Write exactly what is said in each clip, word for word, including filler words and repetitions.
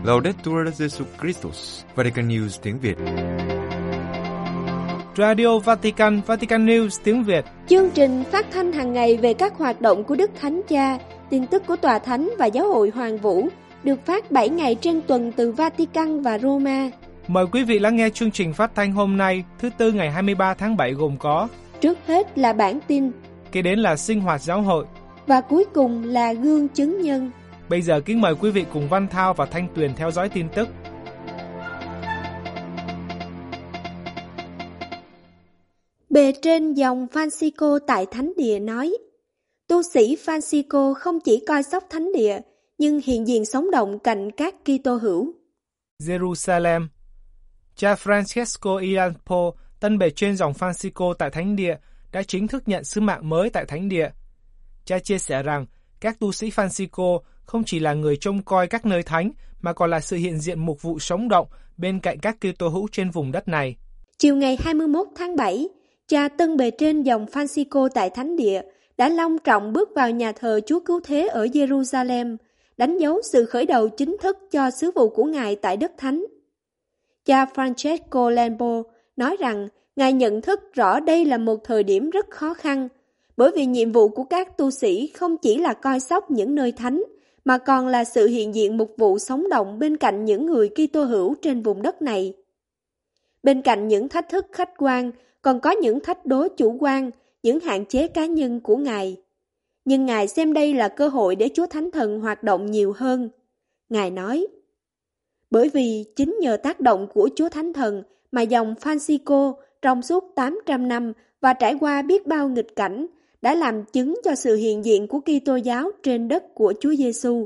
Laudetur Jesus Christus, Vatican News tiếng Việt. Radio Vatican, Vatican News tiếng Việt. Chương trình phát thanh hàng ngày về các hoạt động của Đức Thánh Cha, tin tức của Tòa Thánh và Giáo hội Hoàng Vũ, được phát bảy ngày trên tuần từ Vatican và Roma. Mời quý vị lắng nghe chương trình phát thanh hôm nay, thứ Tư ngày hai mươi ba tháng bảy gồm có: trước hết là bản tin, kế đến là sinh hoạt giáo hội, và cuối cùng là gương chứng nhân. Bây giờ kính mời quý vị cùng Văn Thao và Thanh Tuyền theo dõi tin tức. Bề trên dòng Francisco tại Thánh Địa nói, tu sĩ Francisco không chỉ coi sóc Thánh Địa, nhưng hiện diện sống động cạnh các Kitô hữu. Jerusalem. Cha Francesco Ianpo, tân bề trên dòng Francisco tại Thánh Địa, đã chính thức nhận sứ mạng mới tại Thánh Địa. Cha chia sẻ rằng, các tu sĩ Francisco không chỉ là người trông coi các nơi thánh, mà còn là sự hiện diện mục vụ sống động bên cạnh các Kitô hữu trên vùng đất này. Chiều ngày hai mươi mốt tháng bảy, cha tân bề trên dòng Francisco tại Thánh Địa đã long trọng bước vào nhà thờ Chúa Cứu Thế ở Jerusalem, đánh dấu sự khởi đầu chính thức cho sứ vụ của Ngài tại đất Thánh. Cha Francesco Lampo nói rằng Ngài nhận thức rõ đây là một thời điểm rất khó khăn, bởi vì nhiệm vụ của các tu sĩ không chỉ là coi sóc những nơi thánh, mà còn là sự hiện diện mục vụ sống động bên cạnh những người Kitô hữu trên vùng đất này. Bên cạnh những thách thức khách quan, còn có những thách đố chủ quan, những hạn chế cá nhân của Ngài. Nhưng Ngài xem đây là cơ hội để Chúa Thánh Thần hoạt động nhiều hơn. Ngài nói, bởi vì chính nhờ tác động của Chúa Thánh Thần mà dòng Francisco trong suốt tám trăm năm và trải qua biết bao nghịch cảnh đã làm chứng cho sự hiện diện của Kitô giáo trên đất của Chúa Giêsu.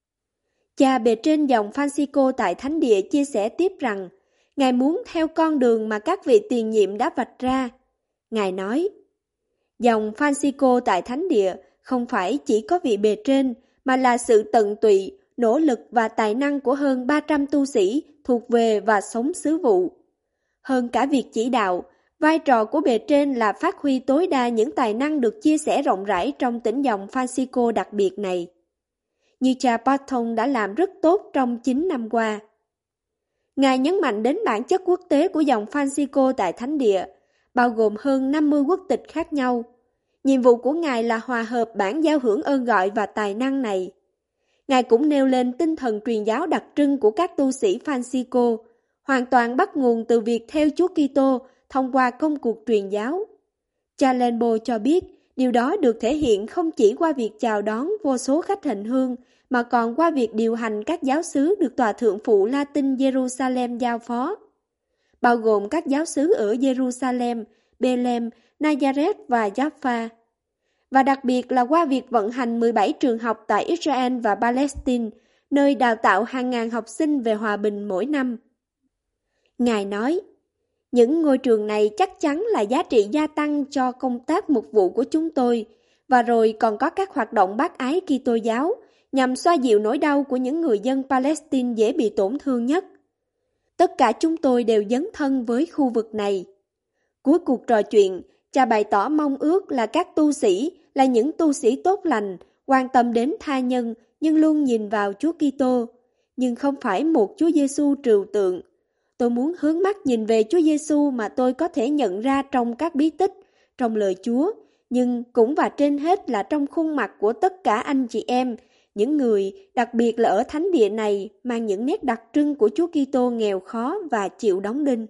Cha bề trên dòng Francisco tại Thánh Địa chia sẻ tiếp rằng, Ngài muốn theo con đường mà các vị tiền nhiệm đã vạch ra. Ngài nói, dòng Francisco tại Thánh Địa không phải chỉ có vị bề trên, mà là sự tận tụy, nỗ lực và tài năng của hơn ba trăm tu sĩ thuộc về và sống sứ vụ. Hơn cả việc chỉ đạo, vai trò của bề trên là phát huy tối đa những tài năng được chia sẻ rộng rãi trong tỉnh dòng Francisco đặc biệt này, như cha Barton đã làm rất tốt trong chín năm qua. Ngài nhấn mạnh đến bản chất quốc tế của dòng Francisco tại Thánh Địa, bao gồm hơn năm mươi quốc tịch khác nhau. Nhiệm vụ của Ngài là hòa hợp bản giao hưởng ơn gọi và tài năng này. Ngài cũng nêu lên tinh thần truyền giáo đặc trưng của các tu sĩ Francisco, hoàn toàn bắt nguồn từ việc theo Chúa Kitô thông qua công cuộc truyền giáo. Cha Lampo cho biết, điều đó được thể hiện không chỉ qua việc chào đón vô số khách hành hương, mà còn qua việc điều hành các giáo xứ được Tòa Thượng phụ Latin Jerusalem giao phó, bao gồm các giáo xứ ở Jerusalem, Bethlehem, Nazareth và Jaffa, và đặc biệt là qua việc vận hành mười bảy trường học tại Israel và Palestine, nơi đào tạo hàng ngàn học sinh về hòa bình mỗi năm. Ngài nói, những ngôi trường này chắc chắn là giá trị gia tăng cho công tác mục vụ của chúng tôi, và rồi còn có các hoạt động bác ái Kitô giáo nhằm xoa dịu nỗi đau của những người dân Palestine dễ bị tổn thương nhất. Tất cả chúng tôi đều dấn thân với khu vực này. Cuối cuộc trò chuyện, cha bày tỏ mong ước là các tu sĩ là những tu sĩ tốt lành, quan tâm đến tha nhân nhưng luôn nhìn vào Chúa Kitô, nhưng không phải một Chúa Giêsu trừu tượng. Tôi muốn hướng mắt nhìn về Chúa Giêsu mà tôi có thể nhận ra trong các bí tích, trong lời Chúa, nhưng cũng và trên hết là trong khuôn mặt của tất cả anh chị em, những người, đặc biệt là ở Thánh Địa này, mang những nét đặc trưng của Chúa Kitô nghèo khó và chịu đóng đinh.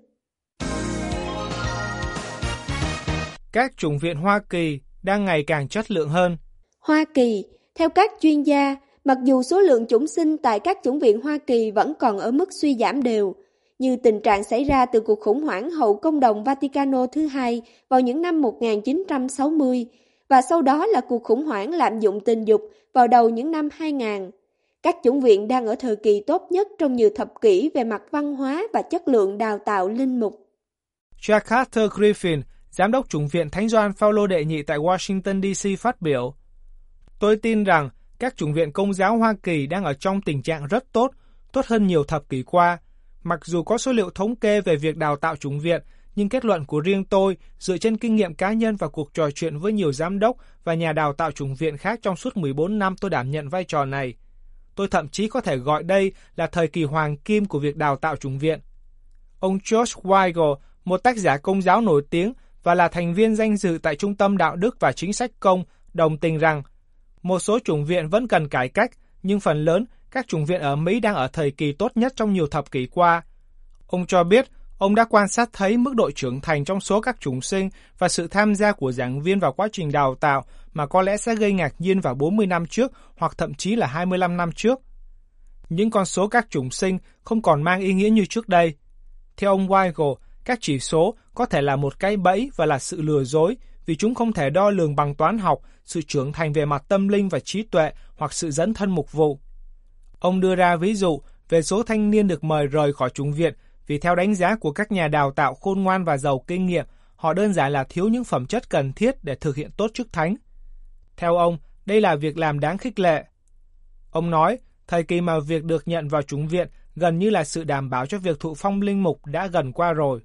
Các chủng viện Hoa Kỳ đang ngày càng chất lượng hơn. Hoa Kỳ, theo các chuyên gia, mặc dù số lượng chủng sinh tại các chủng viện Hoa Kỳ vẫn còn ở mức suy giảm đều, như tình trạng xảy ra từ cuộc khủng hoảng hậu công đồng Vaticano thứ hai vào những năm một nghìn chín trăm sáu mươi, và sau đó là cuộc khủng hoảng lạm dụng tình dục vào đầu những năm hai nghìn. Các chủng viện đang ở thời kỳ tốt nhất trong nhiều thập kỷ về mặt văn hóa và chất lượng đào tạo linh mục. Cha Carter Griffin, Giám đốc chủng viện Thánh Gioan Phaolô đệ nhị tại Washington đê xê phát biểu, tôi tin rằng các chủng viện Công giáo Hoa Kỳ đang ở trong tình trạng rất tốt, tốt hơn nhiều thập kỷ qua. Mặc dù có số liệu thống kê về việc đào tạo chủng viện, nhưng kết luận của riêng tôi, dựa trên kinh nghiệm cá nhân và cuộc trò chuyện với nhiều giám đốc và nhà đào tạo chủng viện khác trong suốt mười bốn năm tôi đảm nhận vai trò này, Tôi thậm chí có thể gọi đây là thời kỳ hoàng kim của việc đào tạo chủng viện. Ông George Weigel, một tác giả công giáo nổi tiếng và là thành viên danh dự tại Trung tâm Đạo đức và Chính sách Công, đồng tình rằng một số chủng viện vẫn cần cải cách, nhưng phần lớn các chủng viện ở Mỹ đang ở thời kỳ tốt nhất trong nhiều thập kỷ qua. Ông cho biết, ông đã quan sát thấy mức độ trưởng thành trong số các chủng sinh và sự tham gia của giảng viên vào quá trình đào tạo mà có lẽ sẽ gây ngạc nhiên vào bốn mươi năm trước hoặc thậm chí là hai mươi lăm năm trước. Những con số các chủng sinh không còn mang ý nghĩa như trước đây. Theo ông Weigel, các chỉ số có thể là một cái bẫy và là sự lừa dối vì chúng không thể đo lường bằng toán học, sự trưởng thành về mặt tâm linh và trí tuệ hoặc sự dấn thân mục vụ. Ông đưa ra ví dụ về số thanh niên được mời rời khỏi chủng viện vì theo đánh giá của các nhà đào tạo khôn ngoan và giàu kinh nghiệm, họ đơn giản là thiếu những phẩm chất cần thiết để thực hiện tốt chức thánh. Theo ông, đây là việc làm đáng khích lệ. Ông nói, thời kỳ mà việc được nhận vào chủng viện gần như là sự đảm bảo cho việc thụ phong linh mục đã gần qua rồi.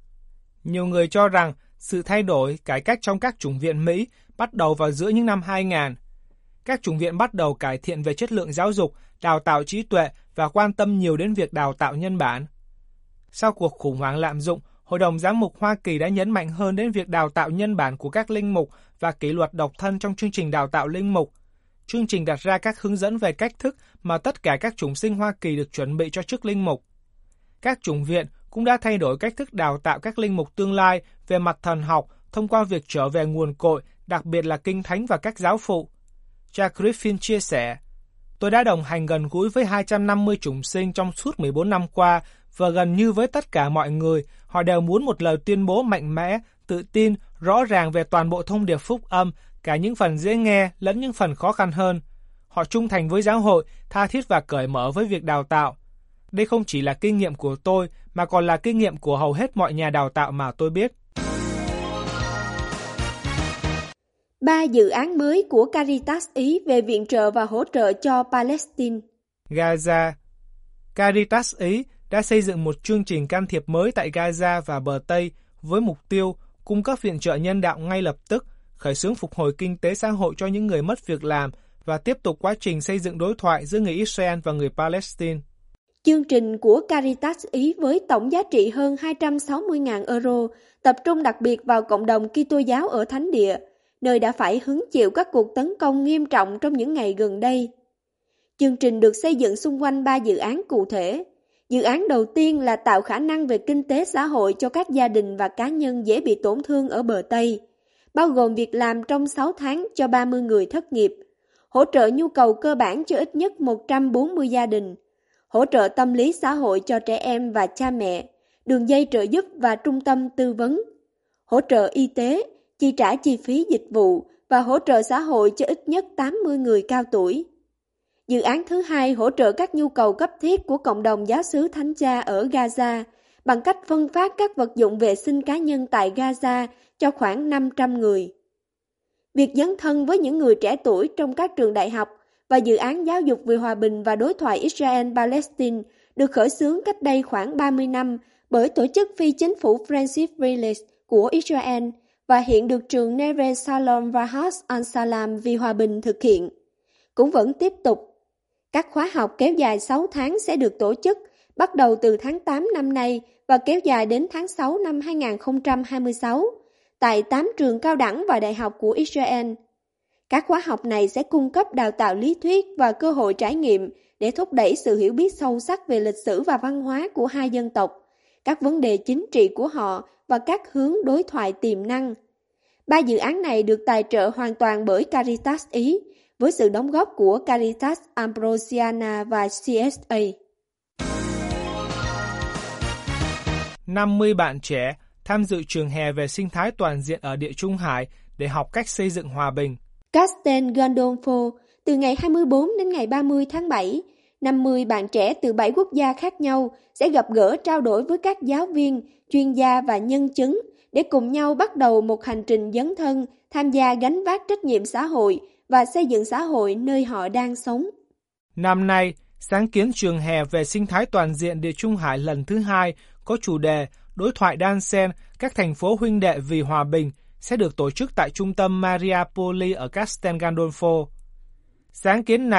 Nhiều người cho rằng sự thay đổi, cải cách trong các chủng viện Mỹ bắt đầu vào giữa những năm hai nghìn. Các chủng viện bắt đầu cải thiện về chất lượng giáo dục, đào tạo trí tuệ và quan tâm nhiều đến việc đào tạo nhân bản. Sau cuộc khủng hoảng lạm dụng, Hội đồng Giám mục Hoa Kỳ đã nhấn mạnh hơn đến việc đào tạo nhân bản của các linh mục và kỷ luật độc thân trong chương trình đào tạo linh mục. Chương trình đặt ra các hướng dẫn về cách thức mà tất cả các chủng sinh Hoa Kỳ được chuẩn bị cho chức linh mục. Các chủng viện cũng đã thay đổi cách thức đào tạo các linh mục tương lai về mặt thần học thông qua việc trở về nguồn cội, đặc biệt là kinh thánh và các giáo phụ. Cha Griffin chia sẻ, tôi đã đồng hành gần gũi với hai trăm năm mươi chủng sinh trong suốt mười bốn năm qua và gần như với tất cả mọi người, họ đều muốn một lời tuyên bố mạnh mẽ, tự tin, rõ ràng về toàn bộ thông điệp phúc âm, cả những phần dễ nghe lẫn những phần khó khăn hơn. Họ trung thành với giáo hội, tha thiết và cởi mở với việc đào tạo. Đây không chỉ là kinh nghiệm của tôi, mà còn là kinh nghiệm của hầu hết mọi nhà đào tạo mà tôi biết. Ba dự án mới của Caritas Ý về viện trợ và hỗ trợ cho Palestine. Gaza. Caritas Ý đã xây dựng một chương trình can thiệp mới tại Gaza và bờ Tây với mục tiêu cung cấp viện trợ nhân đạo ngay lập tức, khởi xướng phục hồi kinh tế xã hội cho những người mất việc làm và tiếp tục quá trình xây dựng đối thoại giữa người Israel và người Palestine. Chương trình của Caritas Ý với tổng giá trị hơn hai trăm sáu mươi nghìn euro, tập trung đặc biệt vào cộng đồng Kitô giáo ở Thánh Địa, nơi đã phải hứng chịu các cuộc tấn công nghiêm trọng trong những ngày gần đây. Chương trình được xây dựng xung quanh ba dự án cụ thể. Dự án đầu tiên là tạo khả năng về kinh tế xã hội cho các gia đình và cá nhân dễ bị tổn thương ở bờ Tây, bao gồm việc làm trong sáu tháng cho ba mươi người thất nghiệp, hỗ trợ nhu cầu cơ bản cho ít nhất một trăm bốn mươi gia đình, hỗ trợ tâm lý xã hội cho trẻ em và cha mẹ, đường dây trợ giúp và trung tâm tư vấn, hỗ trợ y tế, chi trả chi phí dịch vụ và hỗ trợ xã hội cho ít nhất tám mươi người cao tuổi. Dự án thứ hai hỗ trợ các nhu cầu cấp thiết của cộng đồng giáo xứ Thánh Cha ở Gaza bằng cách phân phát các vật dụng vệ sinh cá nhân tại Gaza cho khoảng năm trăm người. Việc dấn thân với những người trẻ tuổi trong các trường đại học và dự án giáo dục về hòa bình và đối thoại Israel-Palestine được khởi xướng cách đây khoảng ba mươi năm bởi tổ chức phi chính phủ Friendship Village của Israel và hiện được trường Neve Shalom và Has Al-Salam vì hòa bình thực hiện. Cũng vẫn tiếp tục. Các khóa học kéo dài sáu tháng sẽ được tổ chức bắt đầu từ tháng tám năm nay và kéo dài đến tháng sáu năm hai nghìn không trăm hai mươi sáu tại tám trường cao đẳng và đại học của Israel. Các khóa học này sẽ cung cấp đào tạo lý thuyết và cơ hội trải nghiệm để thúc đẩy sự hiểu biết sâu sắc về lịch sử và văn hóa của hai dân tộc, các vấn đề chính trị của họ và các hướng đối thoại tiềm năng. Ba dự án này được tài trợ hoàn toàn bởi Caritas Ý, với sự đóng góp của Caritas Ambrosiana và xê ét a. năm mươi bạn trẻ tham dự trường hè về sinh thái toàn diện ở Địa Trung Hải để học cách xây dựng hòa bình. Castel Gandolfo, từ ngày hai mươi tư đến ngày ba mươi tháng bảy, năm mươi bạn trẻ từ bảy quốc gia khác nhau sẽ gặp gỡ trao đổi với các giáo viên, chuyên gia và nhân chứng để cùng nhau bắt đầu một hành trình dấn thân, tham gia gánh vác trách nhiệm xã hội và xây dựng xã hội nơi họ đang sống. Năm nay, sáng kiến trường hè về sinh thái toàn diện Địa Trung Hải lần thứ hai có chủ đề Đối thoại đan xen các thành phố huynh đệ vì hòa bình sẽ được tổ chức tại trung tâm Mariupol ở Castel Gandolfo. Sáng kiến này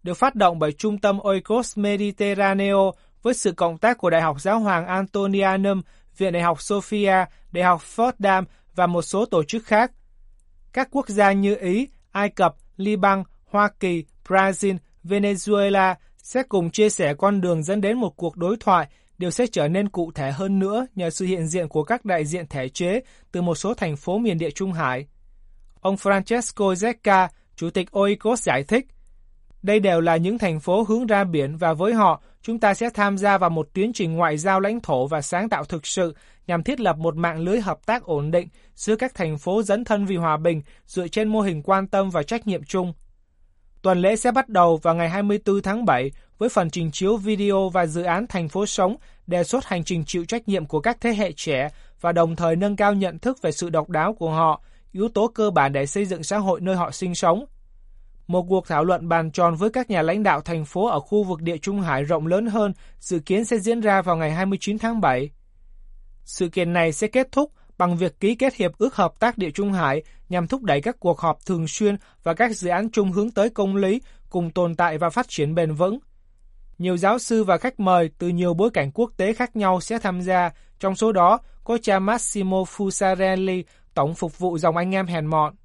được phát động bởi Trung tâm Oikos Mediterraneo với sự cộng tác của Đại học Giáo hoàng Antonianum, Viện Đại học Sophia, Đại học Fordham và một số tổ chức khác. Các quốc gia như Ý, Ai Cập, Liban, Hoa Kỳ, Brazil, Venezuela sẽ cùng chia sẻ con đường dẫn đến một cuộc đối thoại, điều sẽ trở nên cụ thể hơn nữa nhờ sự hiện diện của các đại diện thể chế từ một số thành phố miền Địa Trung Hải. Ông Francesco Zecca, Chủ tịch Oikos giải thích, đây đều là những thành phố hướng ra biển và với họ, chúng ta sẽ tham gia vào một tiến trình ngoại giao lãnh thổ và sáng tạo thực sự nhằm thiết lập một mạng lưới hợp tác ổn định giữa các thành phố dấn thân vì hòa bình dựa trên mô hình quan tâm và trách nhiệm chung. Tuần lễ sẽ bắt đầu vào ngày hai mươi tư tháng bảy với phần trình chiếu video và dự án Thành phố Sống đề xuất hành trình chịu trách nhiệm của các thế hệ trẻ và đồng thời nâng cao nhận thức về sự độc đáo của họ, yếu tố cơ bản để xây dựng xã hội nơi họ sinh sống. Một cuộc thảo luận bàn tròn với các nhà lãnh đạo thành phố ở khu vực Địa Trung Hải rộng lớn hơn dự kiến sẽ diễn ra vào ngày hai mươi chín tháng bảy. Sự kiện này sẽ kết thúc bằng việc ký kết Hiệp ước Hợp tác Địa Trung Hải nhằm thúc đẩy các cuộc họp thường xuyên và các dự án chung hướng tới công lý, cùng tồn tại và phát triển bền vững. Nhiều giáo sư và khách mời từ nhiều bối cảnh quốc tế khác nhau sẽ tham gia, trong số đó có cha Massimo Fusarelli, tổng phục vụ dòng anh em hèn mọn.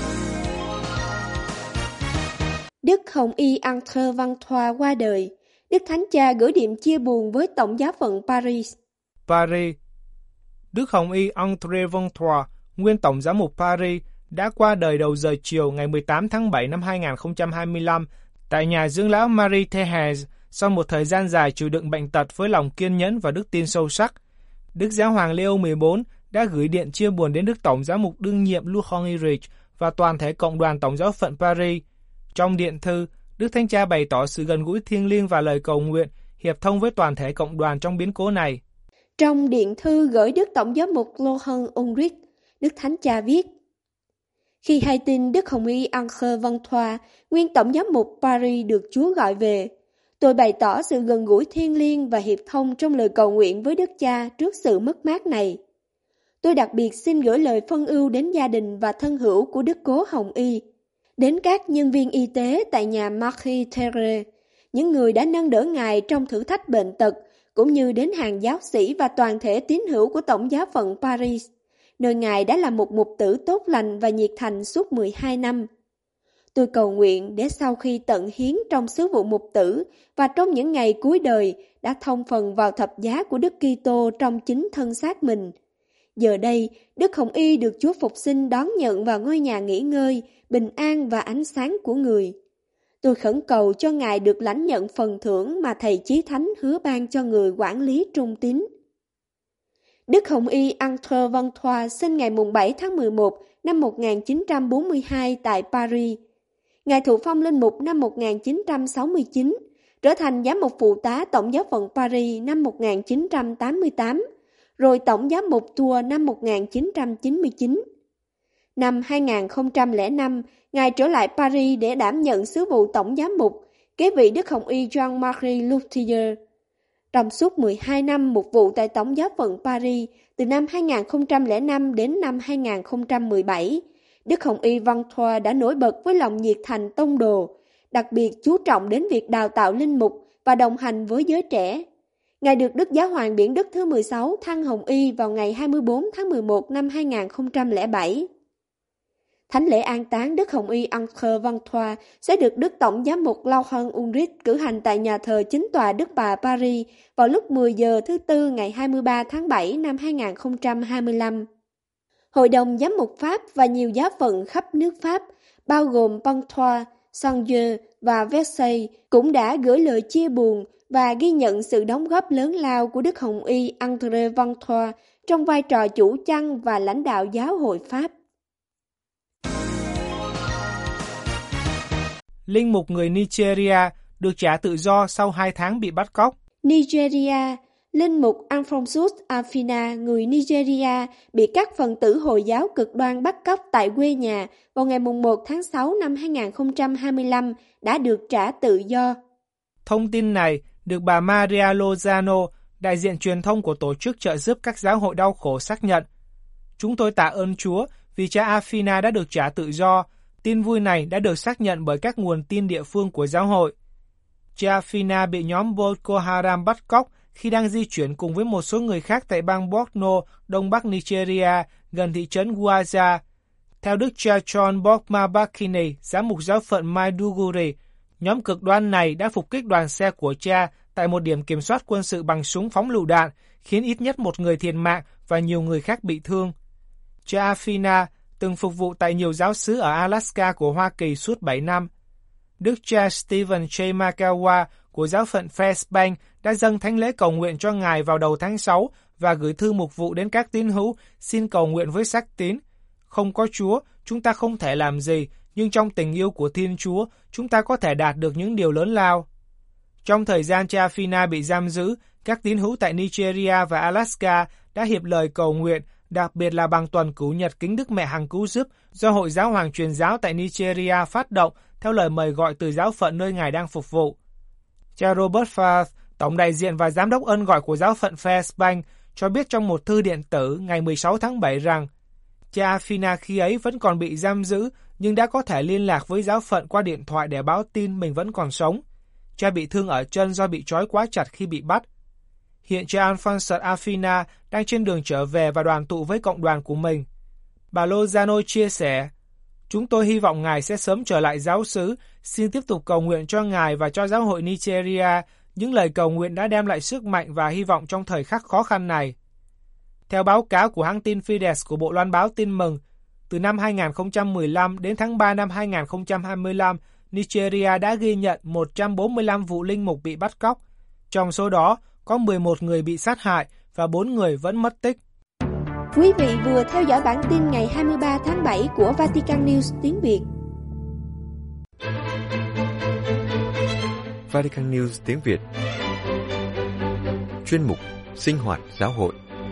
Đức Hồng Y André Vantois qua đời. Đức Thánh Cha gửi điện chia buồn với Tổng giáo phận Paris. Paris. Đức Hồng Y André Vantois, nguyên Tổng giám mục Paris, đã qua đời đầu giờ chiều ngày mười tám tháng bảy năm hai nghìn không trăm hai mươi lăm tại nhà dưỡng lão Marie Thérèse sau một thời gian dài chịu đựng bệnh tật với lòng kiên nhẫn và đức tin sâu sắc. Đức Giáo hoàng Leo mười bốn đã gửi điện chia buồn đến Đức Tổng giám mục đương nhiệm Luc Henrich và toàn thể cộng đoàn Tổng giáo phận Paris. Trong điện thư, Đức Thánh Cha bày tỏ sự gần gũi thiêng liêng và lời cầu nguyện, hiệp thông với toàn thể cộng đoàn trong biến cố này. Trong điện thư gửi Đức Tổng giám mục Lohan Ulrich, Đức Thánh Cha viết: Khi hay tin Đức Hồng Y André Vantois, nguyên Tổng giám mục Paris được Chúa gọi về, tôi bày tỏ sự gần gũi thiêng liêng và hiệp thông trong lời cầu nguyện với Đức Cha trước sự mất mát này. Tôi đặc biệt xin gửi lời phân ưu đến gia đình và thân hữu của Đức Cố Hồng Y, đến các nhân viên y tế tại nhà Marie Thérèse, những người đã nâng đỡ Ngài trong thử thách bệnh tật, cũng như đến hàng giáo sĩ và toàn thể tín hữu của Tổng giáo phận Paris, nơi Ngài đã là một mục tử tốt lành và nhiệt thành suốt mười hai năm. Tôi cầu nguyện để sau khi tận hiến trong sứ vụ mục tử và trong những ngày cuối đời đã thông phần vào thập giá của Đức Kitô trong chính thân xác mình. Giờ đây, Đức Hồng Y được Chúa Phục Sinh đón nhận vào ngôi nhà nghỉ ngơi, bình an và ánh sáng của người. Tôi khẩn cầu cho Ngài được lãnh nhận phần thưởng mà Thầy Chí Thánh hứa ban cho người quản lý trung tín. Đức Hồng Y André Vantois sinh ngày bảy tháng mười một năm một nghìn chín trăm bốn mươi hai tại Paris. Ngài thụ phong linh mục năm một nghìn chín trăm sáu mươi chín, trở thành giám mục phụ tá Tổng giáo phận Paris năm một nghìn chín trăm tám mươi tám, rồi Tổng giám mục Tours năm một nghìn chín trăm chín mươi chín. Năm hai nghìn không trăm lẻ năm, Ngài trở lại Paris để đảm nhận sứ vụ Tổng giám mục, kế vị Đức Hồng Y Jean-Marie Loutier. Trong suốt mười hai năm mục vụ tại Tổng giáo phận Paris, từ năm hai nghìn không trăm lẻ năm đến năm hai nghìn không trăm mười bảy, Đức Hồng Y Vantois đã nổi bật với lòng nhiệt thành tông đồ, đặc biệt chú trọng đến việc đào tạo linh mục và đồng hành với giới trẻ. Ngài được Đức Giáo hoàng Biển Đức thứ mười sáu thăng Hồng Y vào ngày hai mươi tư tháng mười một năm hai nghìn không trăm lẻ bảy. Thánh lễ an táng Đức Hồng Y André Vantois sẽ được Đức Tổng giám mục Lohan Ulrich cử hành tại nhà thờ Chính tòa Đức Bà Paris vào lúc mười giờ thứ Tư ngày hai mươi ba tháng bảy năm hai nghìn không trăm hai mươi lăm. Hội đồng giám mục Pháp và nhiều giáo phận khắp nước Pháp, bao gồm Pontoise, Saint-Dié và Versailles, cũng đã gửi lời chia buồn và ghi nhận sự đóng góp lớn lao của Đức Hồng Y André Vantois trong vai trò chủ chăn và lãnh đạo giáo hội Pháp. Linh mục người Nigeria được trả tự do sau hai tháng bị bắt cóc. Nigeria, Linh mục Alphonsus Afina, người Nigeria, bị các phần tử Hồi giáo cực đoan bắt cóc tại quê nhà vào ngày một tháng sáu năm hai nghìn không trăm hai mươi lăm, đã được trả tự do. Thông tin này được bà Maria Lozano, đại diện truyền thông của tổ chức trợ giúp các giáo hội đau khổ xác nhận. Chúng tôi tạ ơn Chúa vì cha Afina đã được trả tự do. Tin vui này đã được xác nhận bởi các nguồn tin địa phương của giáo hội. cha Fina bị nhóm Boko Haram bắt cóc khi đang di chuyển cùng với một số người khác tại bang Borno, đông bắc Nigeria, gần thị trấn Gwaza. Theo Đức cha John Bokma Bakine, giám mục giáo phận Maiduguri, nhóm cực đoan này đã phục kích đoàn xe của cha tại một điểm kiểm soát quân sự bằng súng phóng lựu đạn, khiến ít nhất một người thiệt mạng và nhiều người khác bị thương. Cha Fina từng phục vụ tại nhiều giáo xứ ở Alaska của Hoa Kỳ suốt bảy năm. Đức cha Stephen J. Makawa của giáo phận Fairbanks đã dâng thánh lễ cầu nguyện cho ngài vào đầu tháng sáu và gửi thư mục vụ đến các tín hữu xin cầu nguyện với sắc tín. Không có Chúa, chúng ta không thể làm gì, nhưng trong tình yêu của Thiên Chúa, chúng ta có thể đạt được những điều lớn lao. Trong thời gian cha Fina bị giam giữ, các tín hữu tại Nigeria và Alaska đã hiệp lời cầu nguyện, đặc biệt là bằng tuần cửu nhật kính Đức Mẹ Hằng Cứu Giúp do Hội Giáo hoàng Truyền giáo tại Nigeria phát động theo lời mời gọi từ giáo phận nơi ngài đang phục vụ. Cha Robert Farth, tổng đại diện và giám đốc ân gọi của giáo phận Fairbanks, cho biết trong một thư điện tử ngày mười sáu tháng bảy rằng cha Fina khi ấy vẫn còn bị giam giữ nhưng đã có thể liên lạc với giáo phận qua điện thoại để báo tin mình vẫn còn sống. Cha bị thương ở chân do bị trói quá chặt khi bị bắt. Hiện cha Alphonsus Afina đang trên đường trở về và đoàn tụ với cộng đoàn của mình. Bà Lozano chia sẻ, chúng tôi hy vọng ngài sẽ sớm trở lại giáo xứ, xin tiếp tục cầu nguyện cho ngài và cho giáo hội Nigeria. Những lời cầu nguyện đã đem lại sức mạnh và hy vọng trong thời khắc khó khăn này. Theo báo cáo của hãng tin Fides của Bộ Loan báo Tin Mừng, từ năm hai nghìn không trăm mười lăm đến tháng ba năm hai nghìn không trăm hai mươi lăm, Nigeria đã ghi nhận một trăm bốn mươi lăm vụ linh mục bị bắt cóc. Trong số đó, có mười một người bị sát hại và bốn người vẫn mất tích. Quý vị vừa theo dõi bản tin ngày hai mươi ba tháng bảy của Vatican News tiếng Việt. Vatican News tiếng Việt. Chuyên mục Sinh hoạt giáo hội.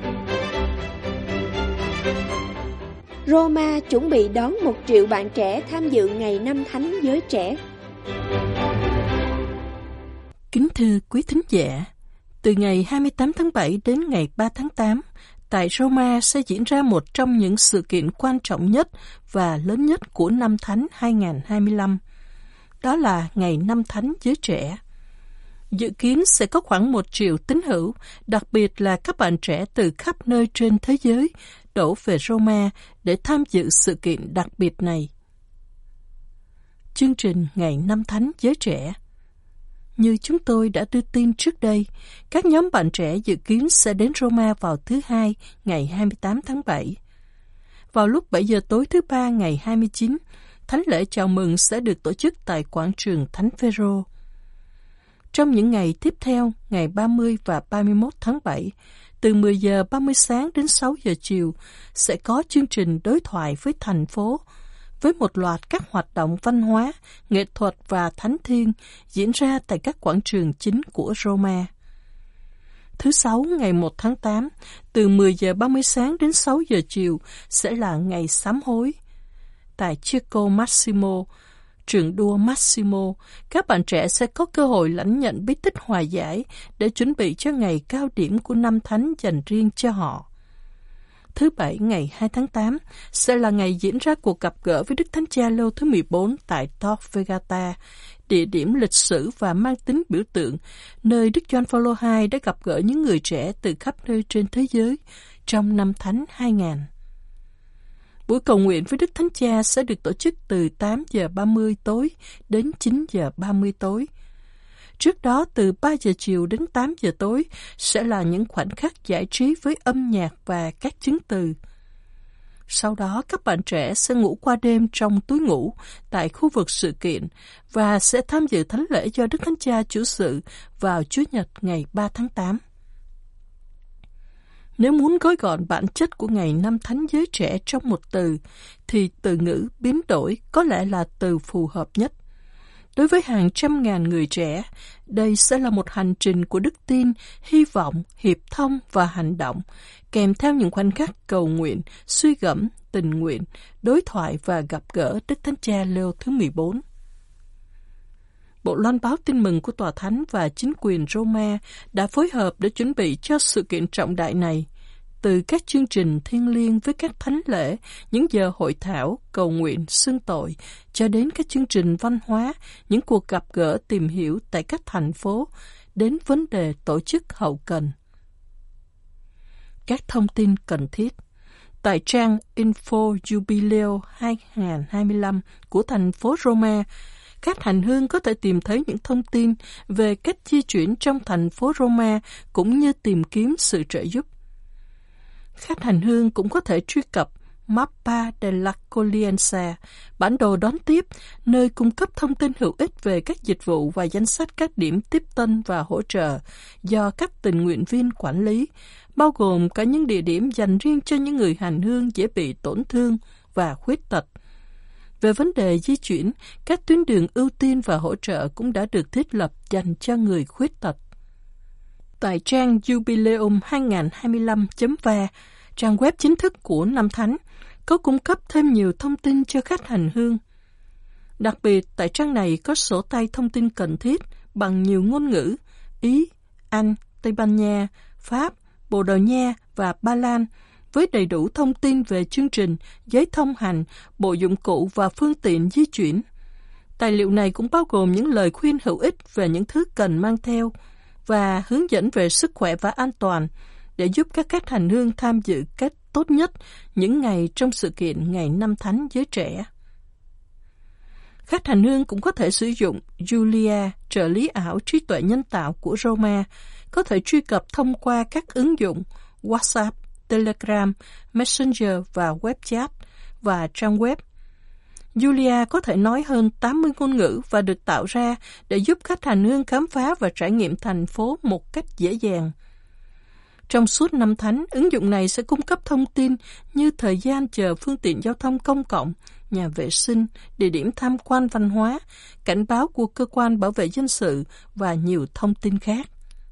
Roma chuẩn bị đón một triệu bạn trẻ tham dự ngày năm thánh giới trẻ. Kính thưa quý thính giả, từ ngày hai mươi tám tháng bảy đến ngày ba tháng tám, tại Roma sẽ diễn ra một trong những sự kiện quan trọng nhất và lớn nhất của năm thánh hai nghìn không trăm hai mươi lăm. Đó là ngày năm thánh giới trẻ. Dự kiến sẽ có khoảng một triệu tín hữu, đặc biệt là các bạn trẻ từ khắp nơi trên thế giới, đổ về Roma để tham dự sự kiện đặc biệt này. Chương trình Ngày Năm Thánh Giới Trẻ. Như chúng tôi đã đưa tin trước đây, các nhóm bạn trẻ dự kiến sẽ đến Roma vào thứ Hai, ngày hai mươi tám tháng bảy. Vào lúc bảy giờ tối thứ Ba ngày hai mươi chín, thánh lễ chào mừng sẽ được tổ chức tại quảng trường Thánh Phêrô. Trong những ngày tiếp theo, ngày ba mươi và ba mươi mốt tháng bảy, từ mười giờ ba mươi sáng đến sáu giờ chiều, sẽ có chương trình đối thoại với thành phố, với một loạt các hoạt động văn hóa, nghệ thuật và thánh thiêng diễn ra tại các quảng trường chính của Roma. Thứ Sáu ngày một tháng tám, từ mười giờ ba mươi sáng đến sáu giờ chiều sẽ là ngày sám hối. Tại Circo Massimo, trường đua Massimo, các bạn trẻ sẽ có cơ hội lãnh nhận bí tích hòa giải để chuẩn bị cho ngày cao điểm của năm thánh dành riêng cho họ. Thứ Bảy ngày hai tháng tám sẽ là ngày diễn ra cuộc gặp gỡ với Đức Thánh Cha Leo thứ mười bốn tại Tor Vergata, địa điểm lịch sử và mang tính biểu tượng, nơi Đức Gioan Phaolô đệ nhị đã gặp gỡ những người trẻ từ khắp nơi trên thế giới trong năm thánh hai nghìn. Buổi cầu nguyện với Đức Thánh Cha sẽ được tổ chức từ tám giờ ba mươi tối đến chín giờ ba mươi tối. Trước đó, từ ba giờ chiều đến tám giờ tối sẽ là những khoảnh khắc giải trí với âm nhạc và các chứng từ. Sau đó, các bạn trẻ sẽ ngủ qua đêm trong túi ngủ tại khu vực sự kiện và sẽ tham dự thánh lễ do Đức Thánh Cha chủ sự vào Chủ nhật ngày ba tháng tám. Nếu muốn gói gọn bản chất của ngày năm thánh giới trẻ trong một từ, thì từ ngữ biến đổi có lẽ là từ phù hợp nhất. Đối với hàng trăm ngàn người trẻ, đây sẽ là một hành trình của đức tin, hy vọng, hiệp thông và hành động, kèm theo những khoảnh khắc cầu nguyện, suy gẫm, tình nguyện, đối thoại và gặp gỡ Đức Thánh Cha Leo thứ mười bốn. Bộ Loan báo Tin Mừng của Tòa Thánh và chính quyền Roma đã phối hợp để chuẩn bị cho sự kiện trọng đại này. từ các chương trình thiêng liêng với các thánh lễ, những giờ hội thảo, cầu nguyện, xưng tội, cho đến các chương trình văn hóa, những cuộc gặp gỡ tìm hiểu tại các thành phố, đến vấn đề tổ chức hậu cần. Các thông tin cần thiết. Tại trang Info Jubileo hai không hai lăm của thành phố Roma, các hành hương có thể tìm thấy những thông tin về cách di chuyển trong thành phố Roma cũng như tìm kiếm sự trợ giúp. Khách hành hương cũng có thể truy cập Mappa dell'Accoglienza, bản đồ đón tiếp, nơi cung cấp thông tin hữu ích về các dịch vụ và danh sách các điểm tiếp tân và hỗ trợ do các tình nguyện viên quản lý, bao gồm cả những địa điểm dành riêng cho những người hành hương dễ bị tổn thương và khuyết tật. Về vấn đề di chuyển, các tuyến đường ưu tiên và hỗ trợ cũng đã được thiết lập dành cho người khuyết tật. Tại trang Jubileum hai không hai lăm chấm v a, trang web chính thức của Năm Thánh, có cung cấp thêm nhiều thông tin cho khách hành hương. Đặc biệt, tại trang này có sổ tay thông tin cần thiết bằng nhiều ngôn ngữ, Ý, Anh, Tây Ban Nha, Pháp, Bồ Đào Nha và Ba Lan, với đầy đủ thông tin về chương trình, giấy thông hành, bộ dụng cụ và phương tiện di chuyển. Tài liệu này cũng bao gồm những lời khuyên hữu ích về những thứ cần mang theo và hướng dẫn về sức khỏe và an toàn để giúp các khách hành hương tham dự cách tốt nhất những ngày trong sự kiện Ngày Năm Thánh Giới Trẻ. Khách hành hương cũng có thể sử dụng Julia, trợ lý ảo trí tuệ nhân tạo của Roma, có thể truy cập thông qua các ứng dụng WhatsApp, Telegram, Messenger và web chat và trang web. Julia có thể nói hơn tám mươi ngôn ngữ và được tạo ra để giúp khách hành hương khám phá và trải nghiệm thành phố một cách dễ dàng. Trong suốt năm thánh, ứng dụng này sẽ cung cấp thông tin như thời gian chờ phương tiện giao thông công cộng, nhà vệ sinh, địa điểm tham quan văn hóa, cảnh báo của cơ quan bảo vệ dân sự và nhiều thông tin khác.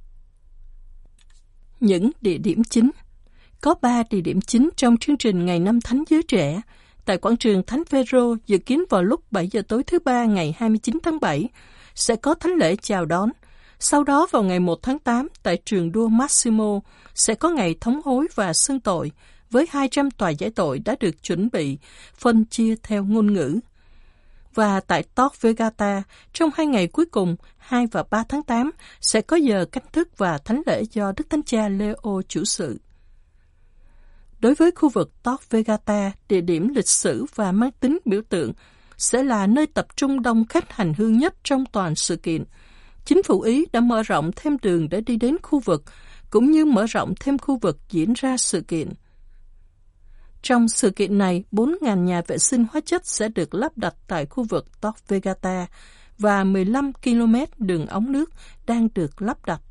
Những địa điểm chính. Có ba địa điểm chính trong chương trình Ngày Năm Thánh Giới Trẻ. Tại quảng trường Thánh Phêrô, dự kiến vào lúc bảy giờ tối thứ Ba ngày hai mươi chín tháng bảy, sẽ có thánh lễ chào đón. Sau đó vào ngày một tháng tám, tại trường đua Massimo, sẽ có ngày thống hối và xưng tội, với hai trăm tòa giải tội đã được chuẩn bị, phân chia theo ngôn ngữ. Và tại Tor Vergata, trong hai ngày cuối cùng, hai và ba tháng tám, sẽ có giờ canh thức và thánh lễ do Đức Thánh Cha Leo chủ sự. Đối với khu vực Tor Vergata, địa điểm lịch sử và mang tính biểu tượng, sẽ là nơi tập trung đông khách hành hương nhất trong toàn sự kiện. Chính phủ Ý đã mở rộng thêm đường để đi đến khu vực, cũng như mở rộng thêm khu vực diễn ra sự kiện. Trong sự kiện này, bốn nghìn nhà vệ sinh hóa chất sẽ được lắp đặt tại khu vực Tor Vergata và mười lăm ki lô mét đường ống nước đang được lắp đặt.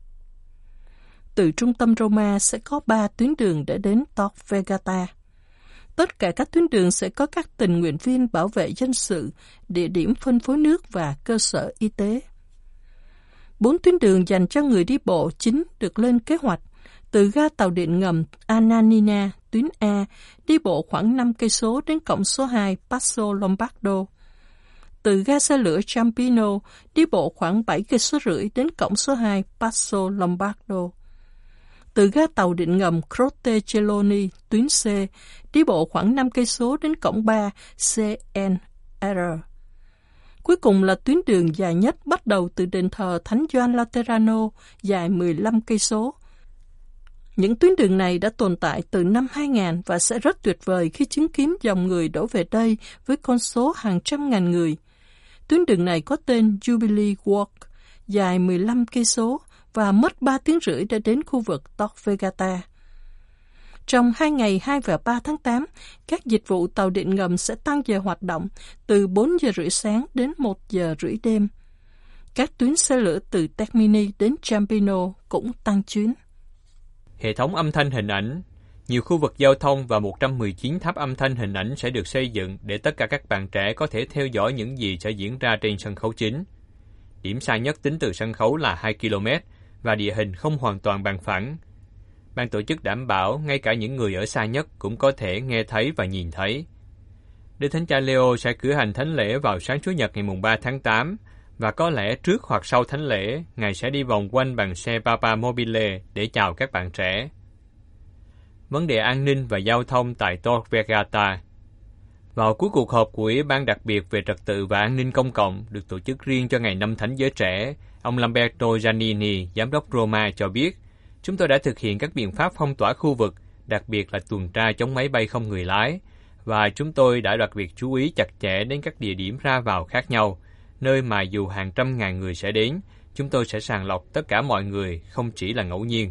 Từ trung tâm Roma sẽ có ba tuyến đường để đến Tor Vergata. Tất cả các tuyến đường sẽ có các tình nguyện viên bảo vệ dân sự, địa điểm phân phối nước và cơ sở y tế. Bốn tuyến đường dành cho người đi bộ chính được lên kế hoạch. Từ ga tàu điện ngầm Ananina, tuyến A, đi bộ khoảng năm cây số đến cổng số hai Passo Lombardo. Từ ga xe lửa Ciampino, đi bộ khoảng bảy cây số rưỡi đến cổng số hai Passo Lombardo. Từ ga tàu điện ngầm Croce Celloni, tuyến C, đi bộ khoảng năm cây số đến cổng ba xê en rờ. Cuối cùng là tuyến đường dài nhất bắt đầu từ đền thờ Thánh Gioan Laterano, dài mười lăm cây số. Những tuyến đường này đã tồn tại từ năm hai nghìn và sẽ rất tuyệt vời khi chứng kiến dòng người đổ về đây với con số hàng trăm ngàn người. Tuyến đường này có tên Jubilee Walk, dài mười lăm cây số và mất ba tiếng rưỡi để đến khu vực Tor Vergata. Trong hai ngày hai và ba tháng tám, các dịch vụ tàu điện ngầm sẽ tăng giờ hoạt động từ bốn giờ rưỡi sáng đến một giờ rưỡi đêm. Các tuyến xe lửa từ Termini đến Ciampino cũng tăng chuyến. Hệ thống âm thanh hình ảnh. Nhiều khu vực giao thông và một trăm mười chín tháp âm thanh hình ảnh sẽ được xây dựng để tất cả các bạn trẻ có thể theo dõi những gì sẽ diễn ra trên sân khấu chính. Điểm xa nhất tính từ sân khấu là hai ki lô mét và địa hình không hoàn toàn bằng phẳng. Ban tổ chức đảm bảo ngay cả những người ở xa nhất cũng có thể nghe thấy và nhìn thấy. Đức Thánh Cha Leo sẽ cử hành thánh lễ vào sáng Chủ nhật ngày mùng ba tháng tám và có lẽ trước hoặc sau thánh lễ, Ngài sẽ đi vòng quanh bằng xe Papa Mobile để chào các bạn trẻ. vấn đề an ninh và giao thông tại Tor Vergata. Vào cuối cuộc họp của Ủy ban đặc biệt về trật tự và an ninh công cộng được tổ chức riêng cho Ngày Năm Thánh Giới Trẻ, ông Lamberto Giannini, giám đốc Roma, cho biết, chúng tôi đã thực hiện các biện pháp phong tỏa khu vực, đặc biệt là tuần tra chống máy bay không người lái, và chúng tôi đã đặc biệt chú ý chặt chẽ đến các địa điểm ra vào khác nhau, nơi mà dù hàng trăm ngàn người sẽ đến, chúng tôi sẽ sàng lọc tất cả mọi người, không chỉ là ngẫu nhiên.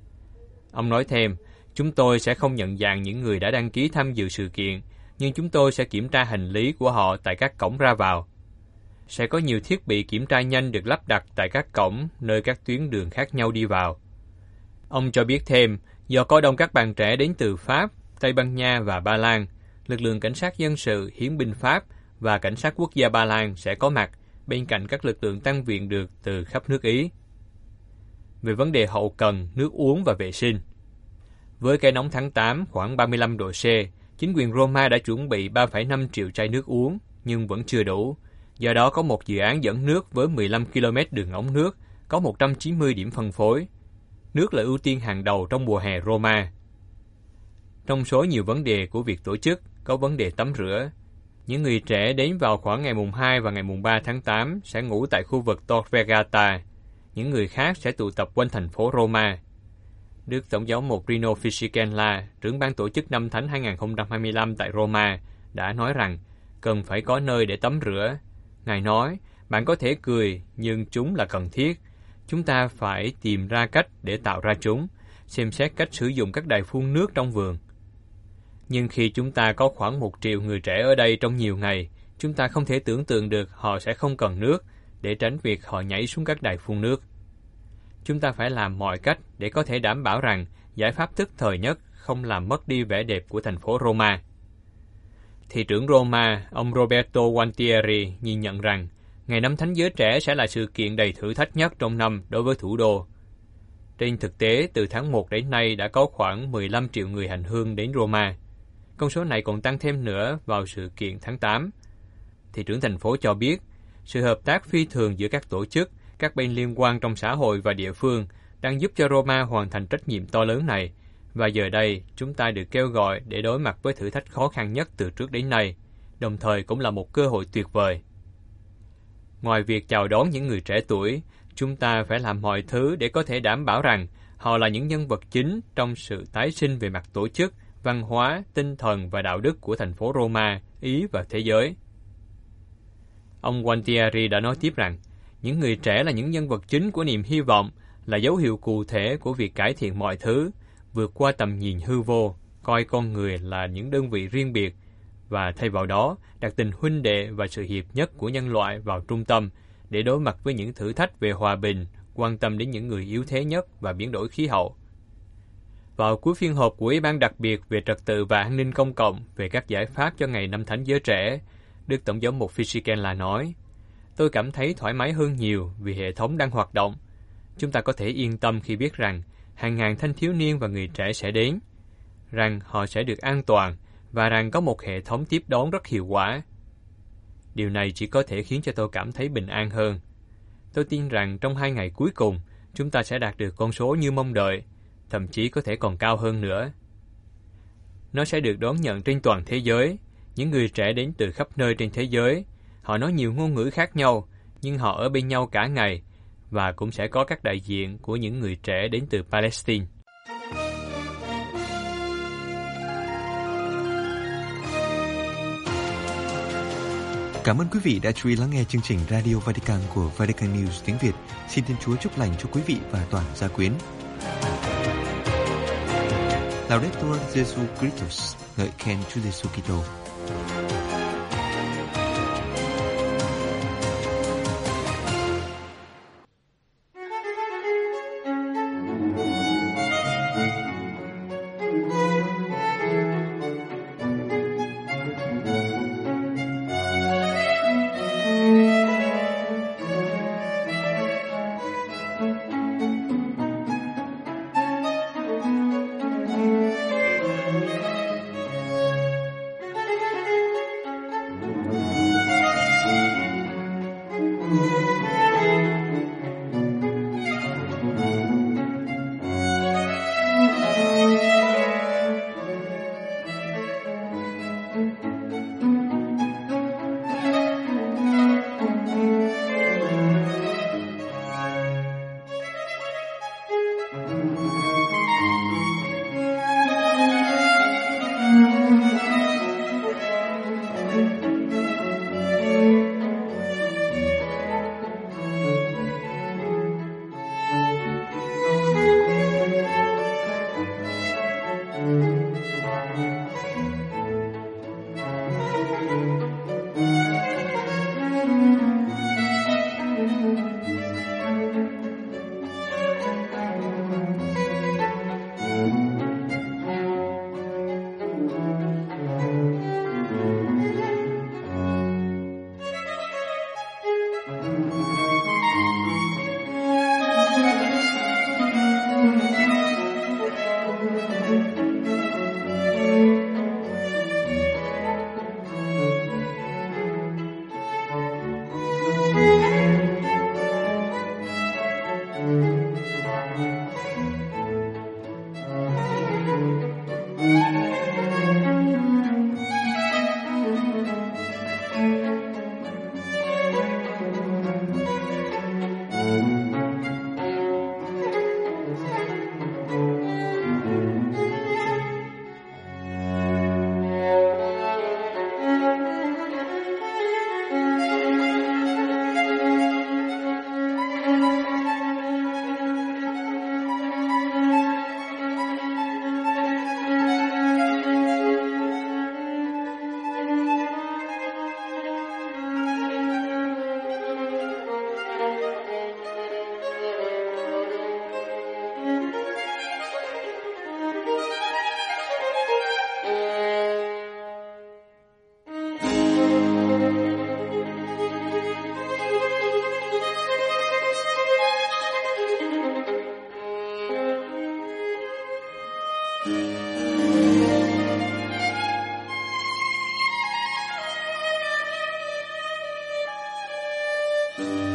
Ông nói thêm, chúng tôi sẽ không nhận dạng những người đã đăng ký tham dự sự kiện, nhưng chúng tôi sẽ kiểm tra hành lý của họ tại các cổng ra vào. Sẽ có nhiều thiết bị kiểm tra nhanh được lắp đặt tại các cổng, nơi các tuyến đường khác nhau đi vào. Ông cho biết thêm, do có đông các bạn trẻ đến từ Pháp, Tây Ban Nha và Ba Lan, lực lượng cảnh sát dân sự, hiến binh Pháp và cảnh sát quốc gia Ba Lan sẽ có mặt bên cạnh các lực lượng tăng viện được từ khắp nước Ý. Về vấn đề hậu cần, nước uống và vệ sinh. Với cái nóng tháng tám khoảng ba mươi lăm độ C, chính quyền Roma đã chuẩn bị ba phẩy năm triệu chai nước uống, nhưng vẫn chưa đủ. Do đó có một dự án dẫn nước với mười lăm ki lô mét đường ống nước, có một trăm chín mươi điểm phân phối. Nước là ưu tiên hàng đầu trong mùa hè Roma. Trong số nhiều vấn đề của việc tổ chức, có vấn đề tắm rửa. Những người trẻ đến vào khoảng ngày mùng hai và ngày mùng ba tháng tám sẽ ngủ tại khu vực Tor Vergata. Những người khác sẽ tụ tập quanh thành phố Roma. Đức Tổng giáo mục Rino Fisichella, trưởng ban tổ chức Năm Thánh hai không hai lăm tại Roma, đã nói rằng cần phải có nơi để tắm rửa. Ngài nói, bạn có thể cười, nhưng chúng là cần thiết. Chúng ta phải tìm ra cách để tạo ra chúng, xem xét cách sử dụng các đài phun nước trong vườn. Nhưng khi chúng ta có khoảng một triệu người trẻ ở đây trong nhiều ngày, chúng ta không thể tưởng tượng được họ sẽ không cần nước, để tránh việc họ nhảy xuống các đài phun nước. Chúng ta phải làm mọi cách để có thể đảm bảo rằng giải pháp tức thời nhất không làm mất đi vẻ đẹp của thành phố Roma. Thị trưởng Roma, ông Roberto Gualtieri, nhìn nhận rằng Ngày Năm Thánh Giới Trẻ sẽ là sự kiện đầy thử thách nhất trong năm đối với thủ đô. Trên thực tế, từ tháng một đến nay đã có khoảng mười lăm triệu người hành hương đến Roma. Con số này còn tăng thêm nữa vào sự kiện tháng tám. Thị trưởng thành phố cho biết, sự hợp tác phi thường giữa các tổ chức, các bên liên quan trong xã hội và địa phương đang giúp cho Roma hoàn thành trách nhiệm to lớn này, và giờ đây chúng ta được kêu gọi để đối mặt với thử thách khó khăn nhất từ trước đến nay, đồng thời cũng là một cơ hội tuyệt vời. Ngoài việc chào đón những người trẻ tuổi, chúng ta phải làm mọi thứ để có thể đảm bảo rằng họ là những nhân vật chính trong sự tái sinh về mặt tổ chức, văn hóa, tinh thần và đạo đức của thành phố Roma, Ý và thế giới. Ông Gualtieri đã nói tiếp rằng, những người trẻ là những nhân vật chính của niềm hy vọng, là dấu hiệu cụ thể của việc cải thiện mọi thứ, vượt qua tầm nhìn hư vô, coi con người là những đơn vị riêng biệt, và thay vào đó, đặt tình huynh đệ và sự hiệp nhất của nhân loại vào trung tâm để đối mặt với những thử thách về hòa bình, quan tâm đến những người yếu thế nhất và biến đổi khí hậu. Vào cuối phiên họp của Ủy ban đặc biệt về trật tự và an ninh công cộng về các giải pháp cho Ngày Năm Thánh Giới Trẻ, Đức Tổng giám mục Fisichella nói, tôi cảm thấy thoải mái hơn nhiều vì hệ thống đang hoạt động. Chúng ta có thể yên tâm khi biết rằng hàng ngàn thanh thiếu niên và người trẻ sẽ đến, rằng họ sẽ được an toàn và rằng có một hệ thống tiếp đón rất hiệu quả. Điều này chỉ có thể khiến cho tôi cảm thấy bình an hơn. Tôi tin rằng trong hai ngày cuối cùng, chúng ta sẽ đạt được con số như mong đợi, thậm chí có thể còn cao hơn nữa. Nó sẽ được đón nhận trên toàn thế giới, những người trẻ đến từ khắp nơi trên thế giới. Họ nói nhiều ngôn ngữ khác nhau, nhưng họ ở bên nhau cả ngày, và cũng sẽ có các đại diện của những người trẻ đến từ Palestine. Cảm ơn quý vị đã chú ý lắng nghe chương trình Radio Vatican của Vatican News tiếng Việt. Xin Thiên Chúa chúc lành cho quý vị và toàn gia quyến. Laudetur Jesu Christus, ngợi khen Chúa Giêsu Kitô. Thank you.